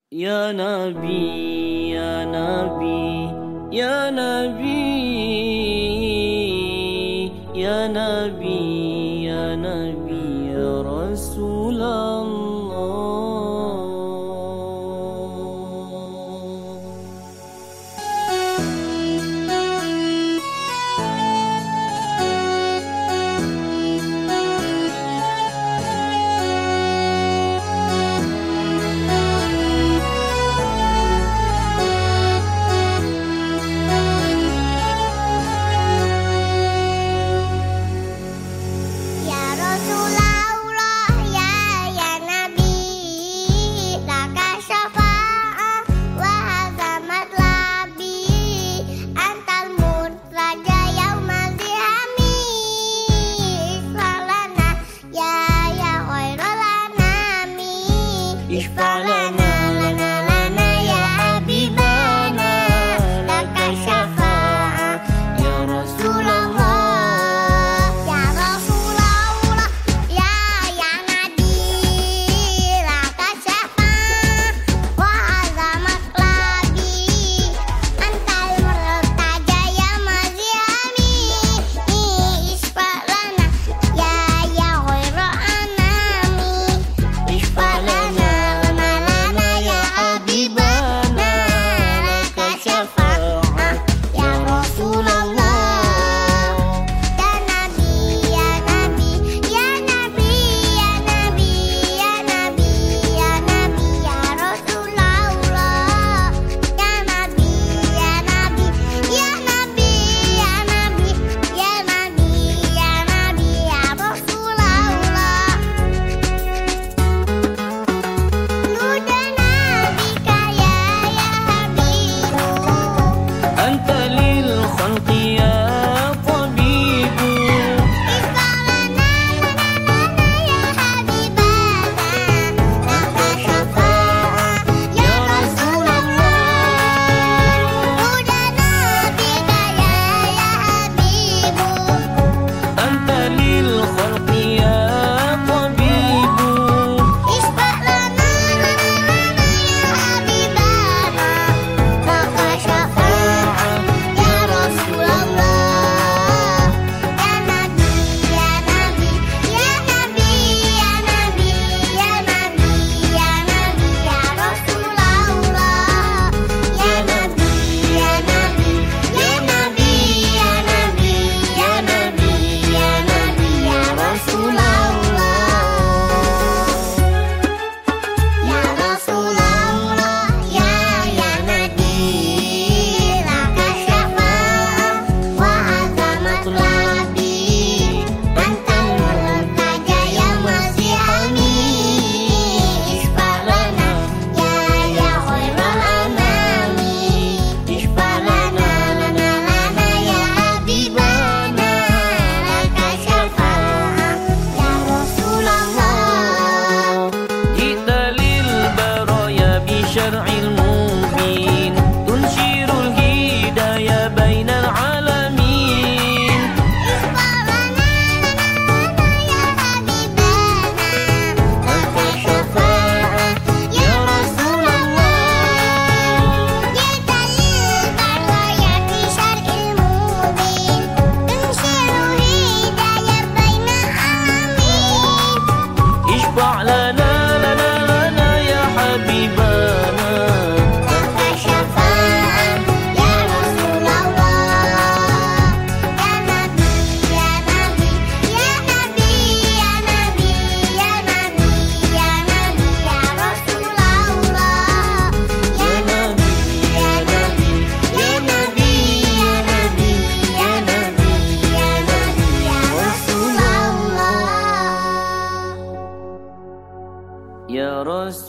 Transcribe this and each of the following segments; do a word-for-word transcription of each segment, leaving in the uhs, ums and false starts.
Ya Nabi, Ya Nabi, Ya Nabi, Ya Nabi, Ya Nabi, Ya Rasulullah. اشفع لنا لنا لنا يا حبيبنا لك الشفاعة يا رسول الله يا رسول الله يا يا نبي لك الشفاعة وهذا مطلبي أنت المرتجى يا مزياني اشفع لنا يا يا غير أنامي اشفع لنا Ya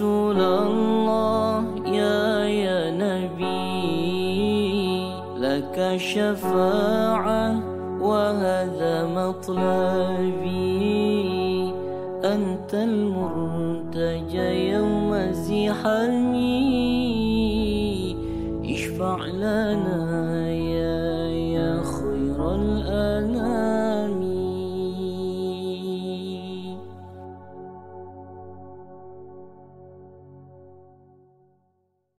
Rasulullah, Ya Ya Nabi, laka syafa'ah wa hadha matlabi antal murtaja yawma zihami ishfa' lana